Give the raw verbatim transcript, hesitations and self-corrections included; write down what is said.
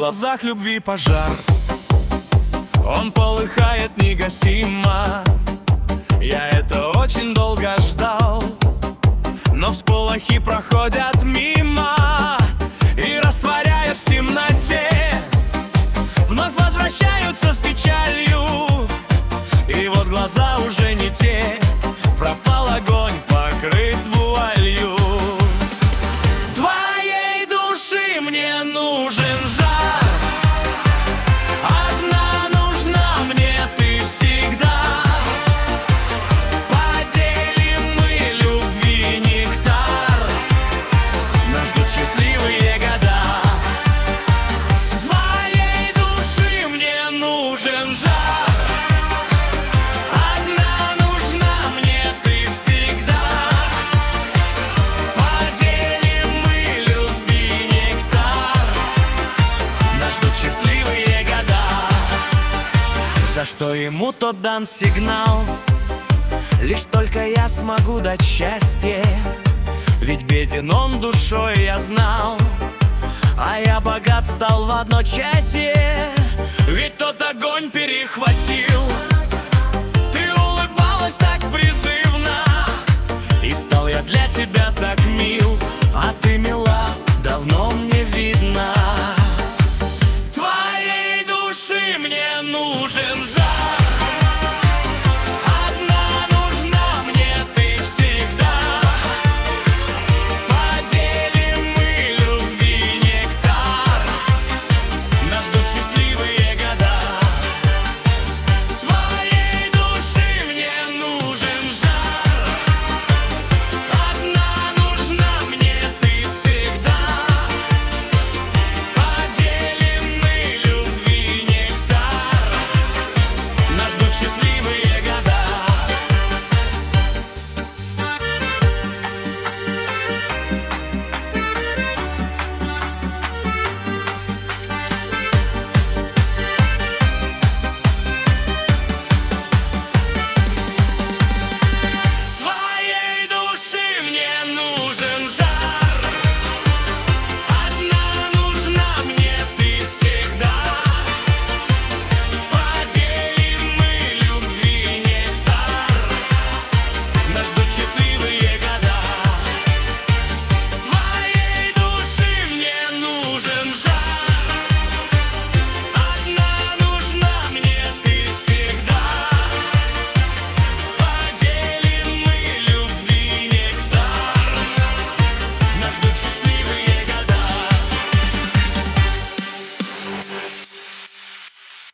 глазах любви пожар. Он полыхает негасимо. Я это очень долго ждал, но всполохи проходят мимо и, растворяясь в темноте, вновь возвращаются с печалью. И вот глаза уже не те, пропал огонь, покрыт вуалью. Твоей души мне нужен жар, одна нужна мне ты всегда. Поделим мы любви нектар, нас ждут счастливые года. Твоей души мне нужен жар, за что ему тот дан сигнал. Лишь только я смогу дать счастье, ведь беден он душой, я знал. А я богат стал в одночасье, ведь тот огонь перехватил. Ты улыбалась так призывно, и стал я для тебя так мил. А ты мила